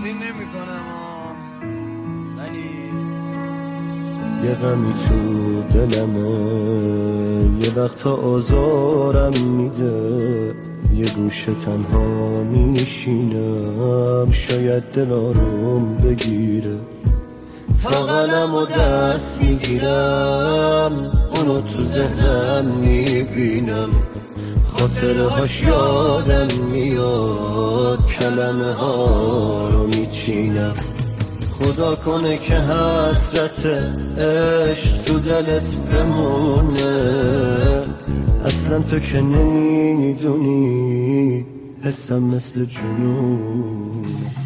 نفرین نمی کنم ولی یه غمی تو دلمه، یه وقتا آزارم میده، یه گوشه تنها میشینم، شاید دل آروم بگیره. تا قلم و دست میگیرم، اونو تو ذهنم میبینم، خاطره هاش یادم میاد، کلمه ها رو میچینم. خدا کنه که حسرت عشق تو دلت بمونه، اصلا تو که نمیدونی حسم مثل جنون.